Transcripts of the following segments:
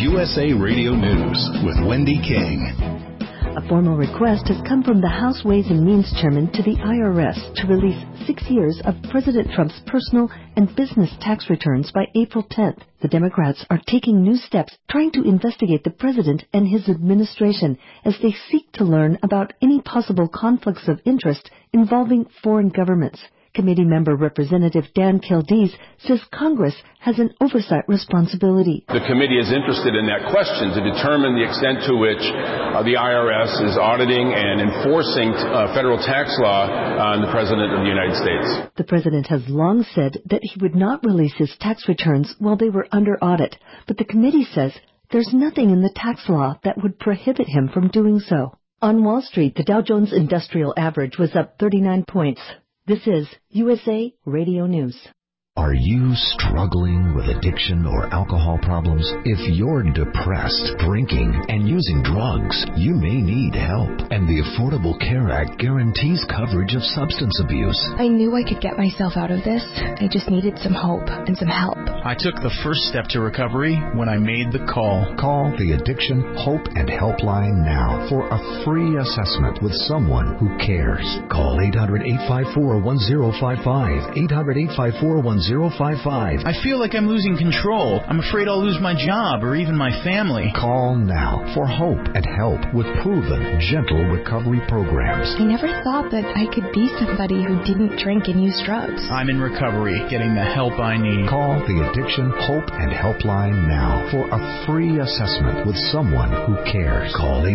USA Radio News with Wendy King. A formal request has come from the House Ways and Means Chairman to the IRS to release 6 years of President Trump's personal and business tax returns by April 10th. The Democrats are taking new steps trying to investigate the president and his administration as they seek to learn about any possible conflicts of interest involving foreign governments. Committee member Representative Dan Kildee says Congress has an oversight responsibility. The committee is interested in that question to determine the extent to which the IRS is auditing and enforcing federal tax law on the President of the United States. The President has long said that he would not release his tax returns while they were under audit, but the committee says there's nothing in the tax law that would prohibit him from doing so. On Wall Street, the Dow Jones Industrial Average was up 39 points. This is USA Radio News. Are you struggling with addiction or alcohol problems? If you're depressed, drinking, and using drugs, you may need help. And the Affordable Care Act guarantees coverage of substance abuse. I knew I could get myself out of this. I just needed some hope and some help. I took the first step to recovery when I made the call. Call the Addiction Hope and Helpline now for a free assessment with someone who cares. Call 800-854-1055. 800-854-1055. I feel like I'm losing control. I'm afraid I'll lose my job or even my family. Call now for hope and help with proven, gentle recovery programs. I never thought that I could be somebody who didn't drink and use drugs. I'm in recovery, getting the help I need. Call the Addiction Hope and Helpline now for a free assessment with someone who cares. Call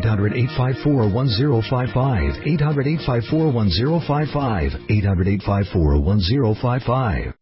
800-854-1055. 800-854-1055. 800-854-1055.